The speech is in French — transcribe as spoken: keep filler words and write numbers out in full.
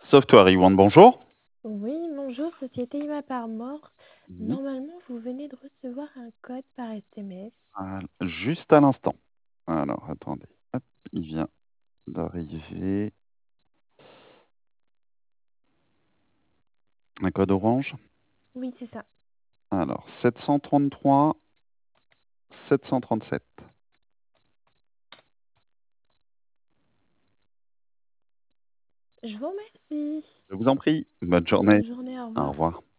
Software One, bonjour. Oui, bonjour, société I M A par mort. Oui. Normalement, vous venez de recevoir un code par S M S. Ah, juste à l'instant. Alors, attendez. Hop, il vient d'arriver. Un code orange. Oui, c'est ça. Alors, sept cent trente-trois, sept cent trente-sept. Je vous remercie. Je vous en prie. Bonne journée. Bonne journée, au Au revoir. revoir.